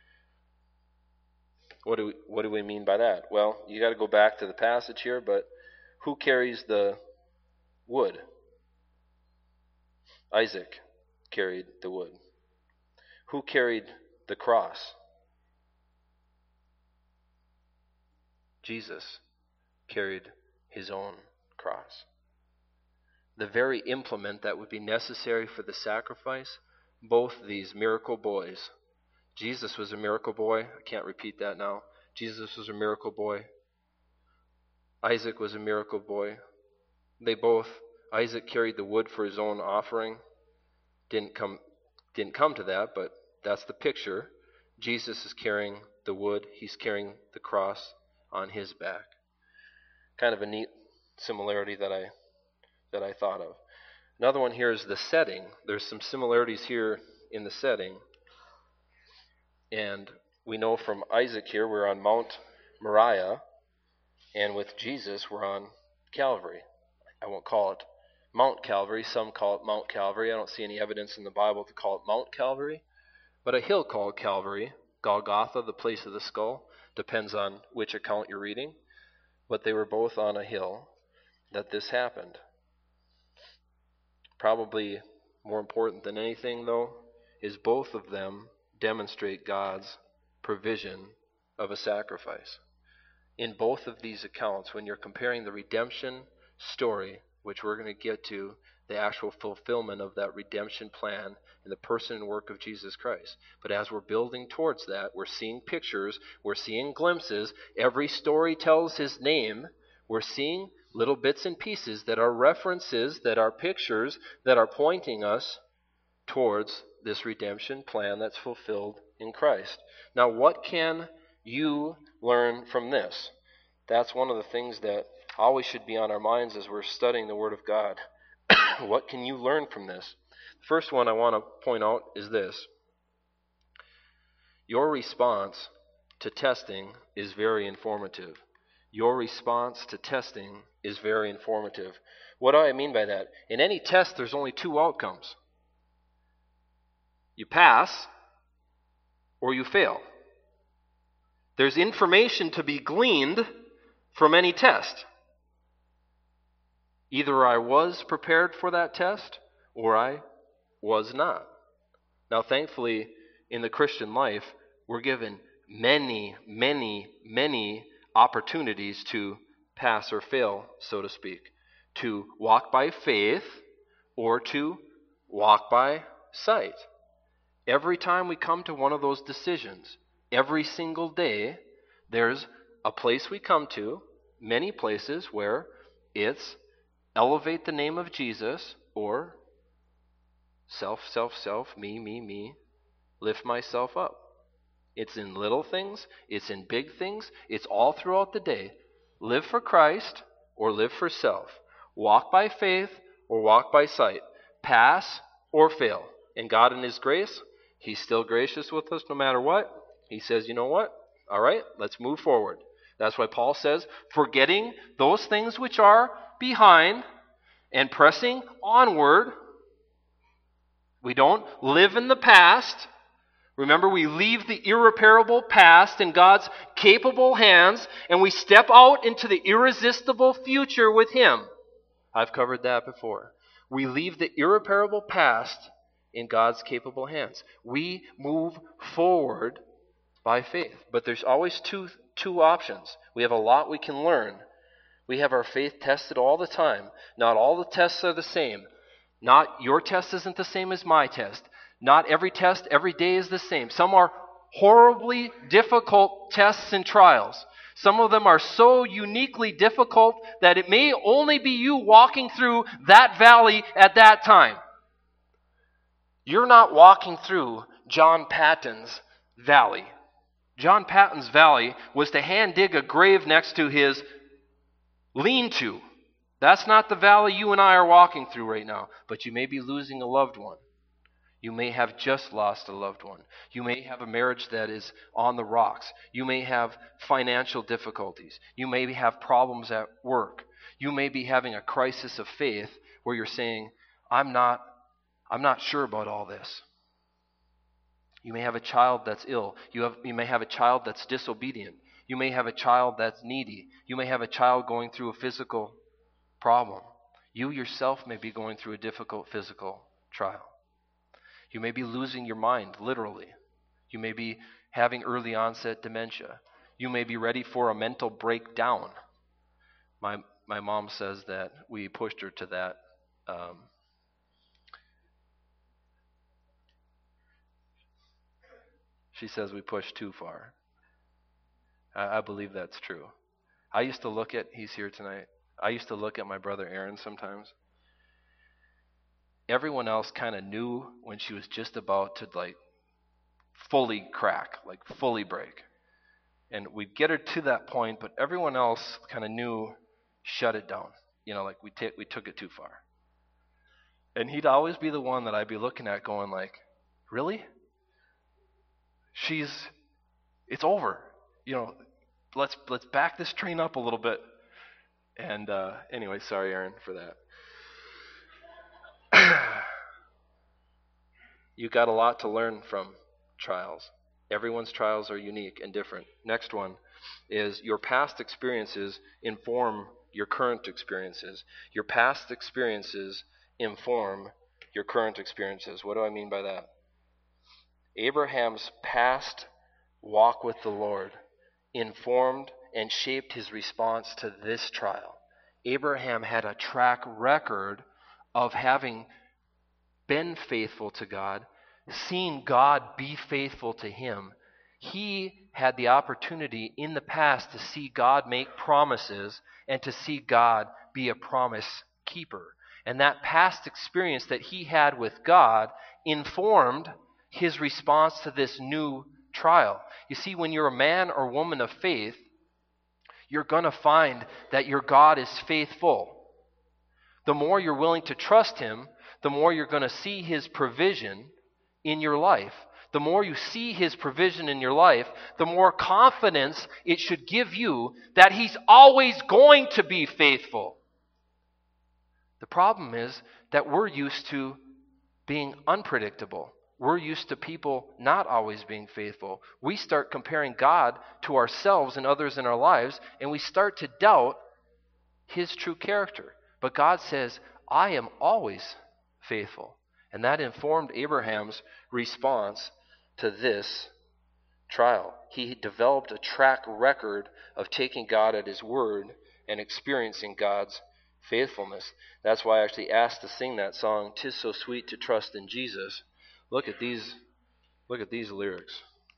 What do we mean by that? Well, you got to go back to the passage here, but who carries the wood? Isaac carried the wood. Who carried the cross? Jesus carried his own cross. The very implement that would be necessary for the sacrifice, both these miracle boys. Jesus was a miracle boy. I can't repeat that now. Jesus was a miracle boy. Isaac was a miracle boy. Isaac carried the wood for his own offering. Didn't come to that, but that's the picture. Jesus is carrying the wood. He's carrying the cross on his back. Kind of a neat similarity that I thought of. Another one here is the setting. There's some similarities here in the setting. And we know from Isaac here we're on Mount Moriah, and with Jesus we're on Calvary. I won't call it Mount Calvary. Some call it Mount Calvary. I don't see any evidence in the Bible to call it Mount Calvary. But a hill called Calvary, Golgotha, the place of the skull, depends on which account you're reading. But they were both on a hill that this happened. Probably more important than anything, though, is both of them demonstrate God's provision of a sacrifice. In both of these accounts, when you're comparing the redemption story, which we're going to get to, the actual fulfillment of that redemption plan in the person and work of Jesus Christ. But as we're building towards that, we're seeing pictures, we're seeing glimpses. Every story tells his name. We're seeing little bits and pieces that are references, that are pictures, that are pointing us towards this redemption plan that's fulfilled in Christ. Now, what can you learn from this? That's one of the things that always should be on our minds as we're studying the Word of God. What can you learn from this? The first one I want to point out is this. Your response to testing is very informative. Your response to testing is very informative. What do I mean by that? In any test, there's only two outcomes. You pass or you fail. There's information to be gleaned from any test. Either I was prepared for that test or I was not. Now, thankfully, in the Christian life, we're given many, many, many opportunities to pass or fail, so to speak. To walk by faith or to walk by sight. Every time we come to one of those decisions, every single day, there's a place we come to, many places where it's elevate the name of Jesus or self, me, lift myself up. It's in little things, it's in big things, it's all throughout the day. Live for Christ or live for self. Walk by faith or walk by sight. Pass or fail. And God in His grace, He's still gracious with us no matter what. He says, you know what? All right, let's move forward. That's why Paul says, forgetting those things which are behind and pressing onward. We don't live in the past. Remember, we leave the irreparable past in God's capable hands, and we step out into the irresistible future with Him. I've covered that before. We leave the irreparable past in God's capable hands. We move forward by faith. But there's always two options. We have a lot we can learn. We have our faith tested all the time. Not all the tests are the same. Not your test isn't the same as my test. Not every test every day is the same. Some are horribly difficult tests and trials. Some of them are so uniquely difficult that it may only be you walking through that valley at that time. You're not walking through John Patton's valley. John Patton's valley was to hand dig a grave next to his lean-to. That's not the valley you and I are walking through right now. But you may be losing a loved one. You may have just lost a loved one. You may have a marriage that is on the rocks. You may have financial difficulties. You may have problems at work. You may be having a crisis of faith where you're saying, I'm not sure about all this. You may have a child that's ill. You may have a child that's disobedient. You may have a child that's needy. You may have a child going through a physical problem. You yourself may be going through a difficult physical trial. You may be losing your mind, literally. You may be having early onset dementia. You may be ready for a mental breakdown. My mom says that we pushed her to that. She says we pushed too far. I believe that's true. I used to look at, he's here tonight, I used to look at my brother Aaron sometimes. Everyone else kind of knew when she was just about to fully crack, fully break. And we'd get her to that point, but everyone else kind of knew, shut it down. We took it too far. And he'd always be the one that I'd be looking at going really? It's over. Let's back this train up a little bit. And anyway, sorry, Aaron, for that. You got a lot to learn from trials. Everyone's trials are unique and different. Next one is your past experiences inform your current experiences. Your past experiences inform your current experiences. What do I mean by that? Abraham's past walk with the Lord informed and shaped his response to this trial. Abraham had a track record of having been faithful to God, seen God be faithful to him. He had the opportunity in the past to see God make promises and to see God be a promise keeper. And that past experience that he had with God informed his response to this new trial. You see, when you're a man or woman of faith, you're going to find that your God is faithful. The more you're willing to trust him, the more you're going to see his provision in your life. The more you see his provision in your life, the more confidence it should give you that he's always going to be faithful. The problem is that we're used to being unpredictable. We're used to people not always being faithful. We start comparing God to ourselves and others in our lives, and we start to doubt his true character. But God says, I am always faithful. And that informed Abraham's response to this trial. He developed a track record of taking God at his word and experiencing God's faithfulness. That's why I actually asked to sing that song, "'Tis So Sweet to Trust in Jesus." Look at these lyrics.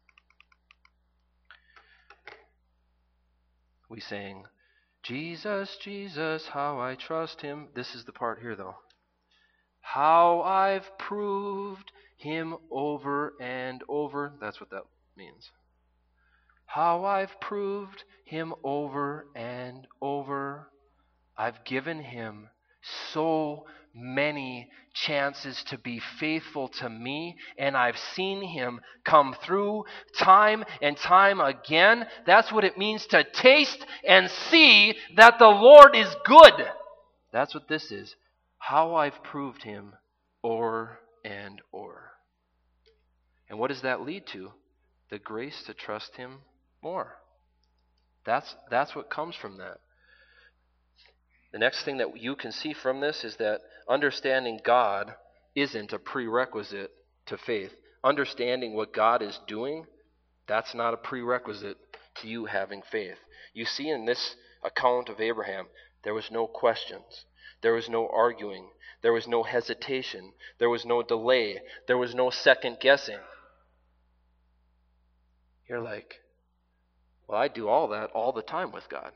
We sang, Jesus, Jesus, how I trust him. This is the part here, though. How I've proved him over and over. That's what that means. How I've proved him over and over. I've given him so many chances to be faithful to me, and I've seen him come through time and time again. That's what it means to taste and see that the Lord is good. That's what this is. How I've proved him o'er and o'er. And what does that lead to? The grace to trust him more. That's what comes from that. The next thing that you can see from this is that understanding God isn't a prerequisite to faith. Understanding what God is doing, that's not a prerequisite to you having faith. You see in this account of Abraham, there was no questions. There was no arguing. There was no hesitation. There was no delay. There was no second guessing. You're like, well, I do all that all the time with God.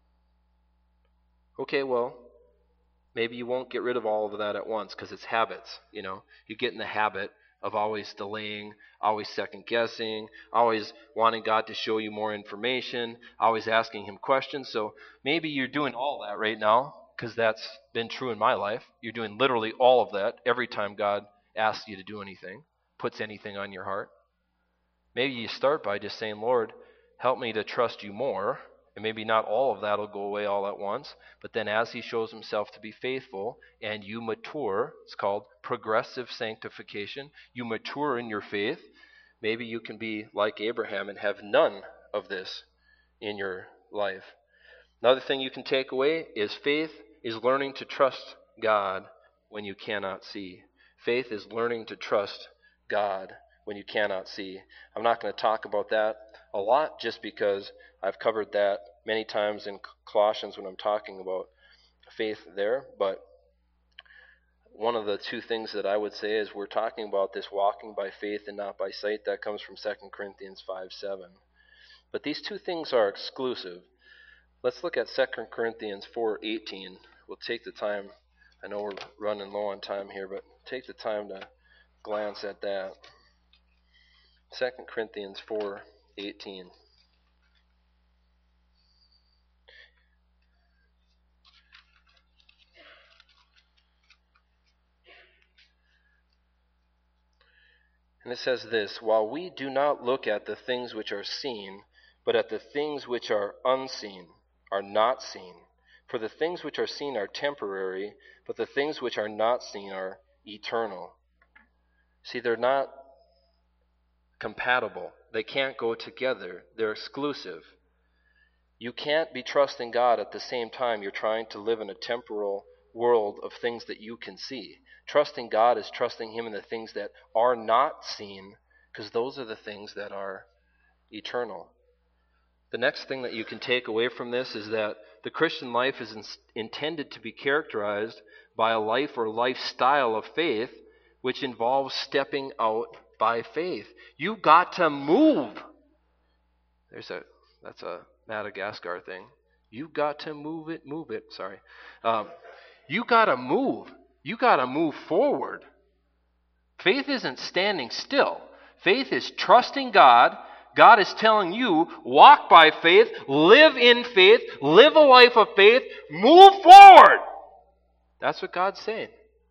Okay, well, maybe you won't get rid of all of that at once because it's habits, You get in the habit of always delaying, always second guessing, always wanting God to show you more information, always asking him questions. So maybe you're doing all that right now because that's been true in my life. You're doing literally all of that every time God asks you to do anything, puts anything on your heart. Maybe you start by just saying, Lord, help me to trust you more. And maybe not all of that will go away all at once. But then as he shows himself to be faithful and you mature, it's called progressive sanctification, you mature in your faith, maybe you can be like Abraham and have none of this in your life. Another thing you can take away is faith is learning to trust God when you cannot see. Faith is learning to trust God when you cannot see. I'm not going to talk about that a lot just because I've covered that many times in Colossians when I'm talking about faith there. But one of the two things that I would say is we're talking about this walking by faith and not by sight. That comes from 2 Corinthians 5:7. But these two things are exclusive. Let's look at 2 Corinthians 4:18. We'll take the time. I know we're running low on time here, but take the time to glance at that. 2 Corinthians 4:18. And it says this, while we do not look at the things which are seen, but at the things which are unseen, are not seen. For the things which are seen are temporary, but the things which are not seen are eternal. See, they're not compatible. They can't go together. They're exclusive. You can't be trusting God at the same time you're trying to live in a temporal world of things that you can see. Trusting God is trusting Him in the things that are not seen, because those are the things that are eternal. The next thing that you can take away from this is that the Christian life is intended to be characterized by a life or lifestyle of faith, which involves stepping out by faith. You got to move. That's a Madagascar thing. You got to move it. Sorry. You got to move. You got to move forward. Faith isn't standing still. Faith is trusting God. God is telling you, walk by faith, live in faith, live a life of faith, move forward. That's what God's saying.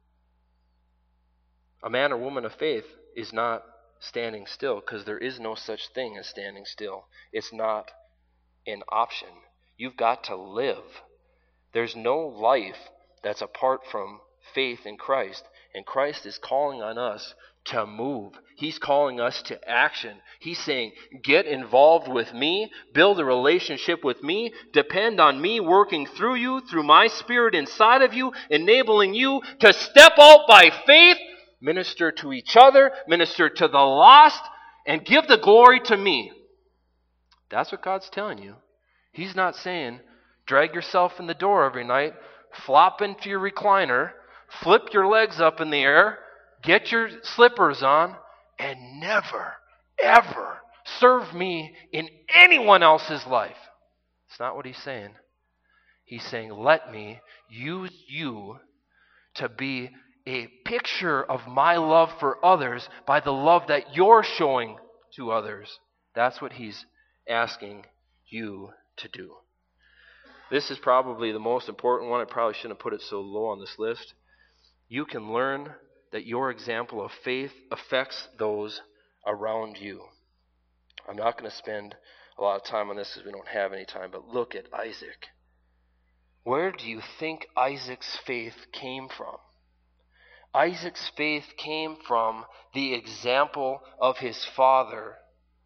A man or woman of faith is not standing still, because there is no such thing as standing still. It's not an option. You've got to live. There's no life that's apart from faith in Christ. And Christ is calling on us to move. He's calling us to action. He's saying, get involved with me, build a relationship with me, depend on me working through you, through my Spirit inside of you, enabling you to step out by faith, minister to each other, minister to the lost, and give the glory to me. That's what God's telling you. He's not saying, drag yourself in the door every night, flop into your recliner, flip your legs up in the air, get your slippers on, and never, ever serve me in anyone else's life. It's not what he's saying. He's saying, let me use you to be a picture of my love for others by the love that you're showing to others. That's what he's asking you to do. This is probably the most important one. I probably shouldn't have put it so low on this list. You can learn that your example of faith affects those around you. I'm not going to spend a lot of time on this as we don't have any time, but look at Isaac. Where do you think Isaac's faith came from? Isaac's faith came from the example of his father,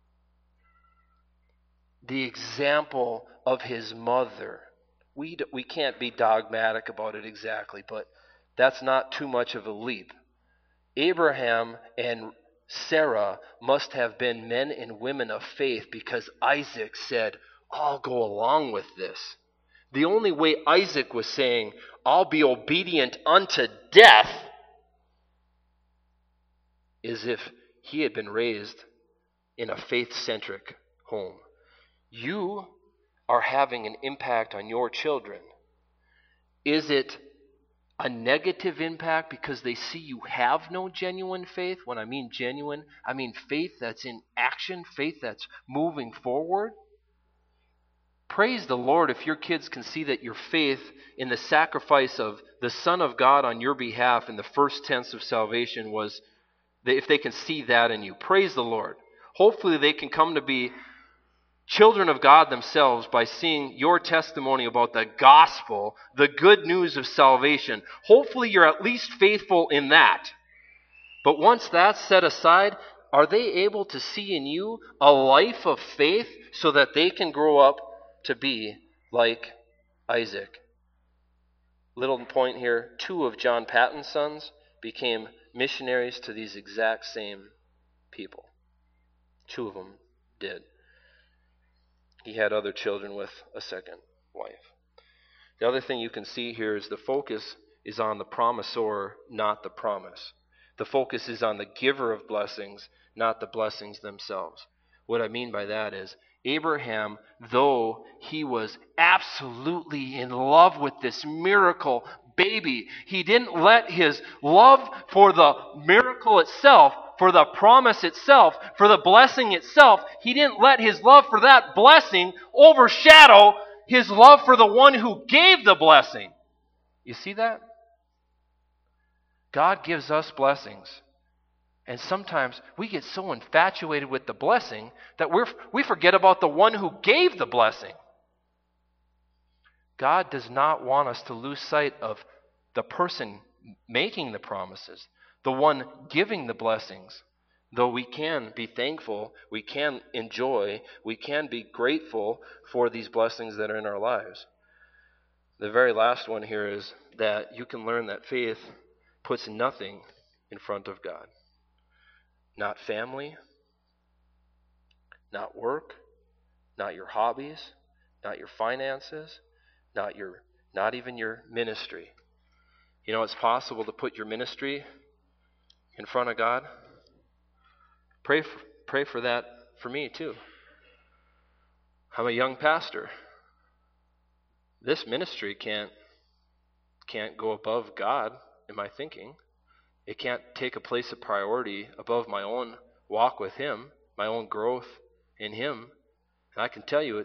the example of his mother. We can't be dogmatic about it exactly, but that's not too much of a leap. Abraham and Sarah must have been men and women of faith, because Isaac said, I'll go along with this. The only way Isaac was saying, I'll be obedient unto death, is if he had been raised in a faith-centric home. You are having an impact on your children. Is it a negative impact because they see you have no genuine faith? When I mean genuine, I mean faith that's in action, faith that's moving forward. Praise the Lord if your kids can see that your faith in the sacrifice of the Son of God on your behalf in the first tense of salvation was, if they can see that in you. Praise the Lord. Hopefully they can come to be children of God themselves by seeing your testimony about the gospel, the good news of salvation. Hopefully you're at least faithful in that. But once that's set aside, are they able to see in you a life of faith so that they can grow up to be like Isaac? Little point here, 2 of John Patton's sons became missionaries to these exact same people. 2 of them did. He had other children with a second wife. The other thing you can see here is the focus is on the promisor, not the promise. The focus is on the giver of blessings, not the blessings themselves. What I mean by that is, Abraham, though he was absolutely in love with this miracle baby, he didn't let his love for the miracle itself, for the promise itself, for the blessing itself, he didn't let his love for that blessing overshadow his love for the one who gave the blessing. You see that? God gives us blessings. And sometimes we get so infatuated with the blessing that we forget about the one who gave the blessing. God does not want us to lose sight of the person making the promises, the one giving the blessings. Though we can be thankful, we can enjoy, we can be grateful for these blessings that are in our lives. The very last one here is that you can learn that faith puts nothing in front of God. Not family, not work, not your hobbies, not your finances, not even your ministry. You know, it's possible to put your ministry in front of God. Pray for that for me too. I'm a young pastor. This ministry can't go above God in my thinking. It can't take a place of priority above my own walk with Him, my own growth in Him. And I can tell you,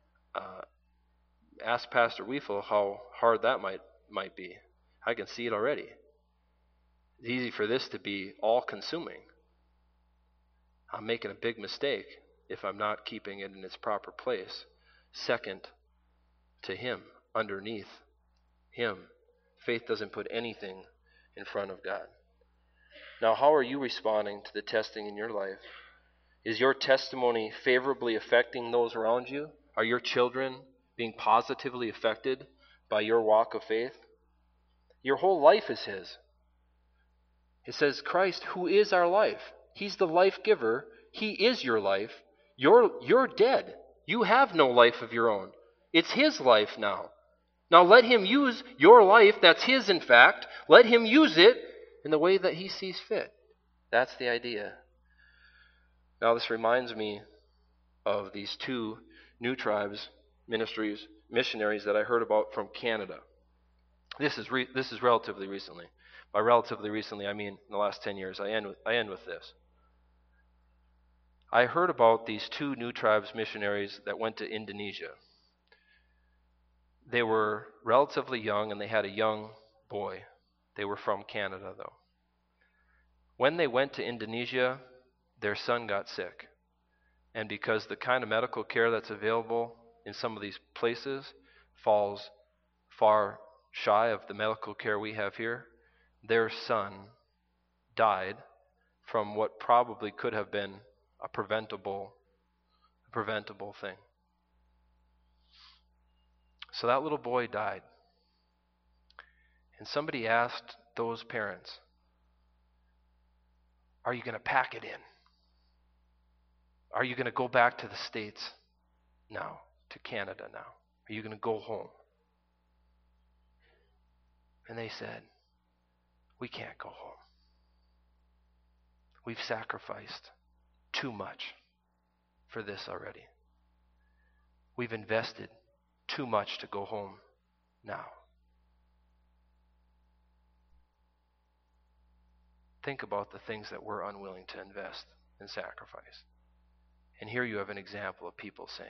ask Pastor Weefel how hard that might be. I can see it already. It's easy for this to be all-consuming. I'm making a big mistake if I'm not keeping it in its proper place, second to Him, underneath Him. Faith doesn't put anything in front of God. Now, how are you responding to the testing in your life? Is your testimony favorably affecting those around you? Are your children being positively affected by your walk of faith? Your whole life is His. It says Christ, who is our life. He's the life giver. He is your life. You're dead. You have no life of your own. It's His life now. Now let Him use your life, that's His in fact. Let Him use it in the way that He sees fit. That's the idea. Now this reminds me of these two New Tribes missionaries that I heard about from Canada. This is relatively recently. By relatively recently, I mean in the last 10 years. I end with this. I heard about these two New Tribes missionaries that went to Indonesia. They were relatively young, and they had a young boy. They were from Canada, though. When they went to Indonesia, their son got sick. And because the kind of medical care that's available in some of these places falls far shy of the medical care we have here, their son died from what probably could have been a preventable thing. So that little boy died. And somebody asked those parents, are you going to pack it in? Are you going to go back to the States now, to Canada now? Are you going to go home? And they said, we can't go home. We've sacrificed too much for this already. We've invested too much to go home now. Think about the things that we're unwilling to invest and sacrifice. And here you have an example of people saying,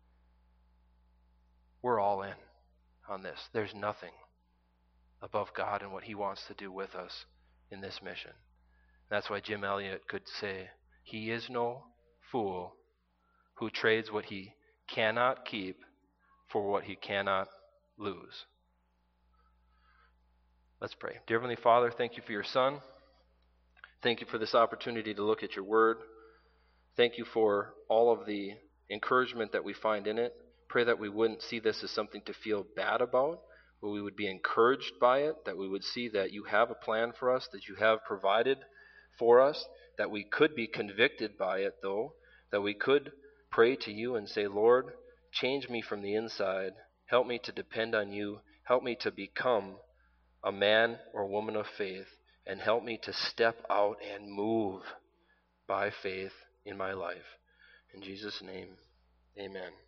we're all in on this. There's nothing above God and what He wants to do with us in this mission. That's why Jim Elliot could say, he is no fool who trades what he cannot keep for what he cannot lose. Let's pray. Dear Heavenly Father, thank you for your Son. Thank you for this opportunity to look at your Word. Thank you for all of the encouragement that we find in it. Pray that we wouldn't see this as something to feel bad about, but we would be encouraged by it, that we would see that you have a plan for us, that you have provided for us, that we could be convicted by it, though, that we could pray to you and say, Lord, change me from the inside. Help me to depend on you. Help me to become a man or woman of faith, and help me to step out and move by faith in my life. In Jesus' name, amen.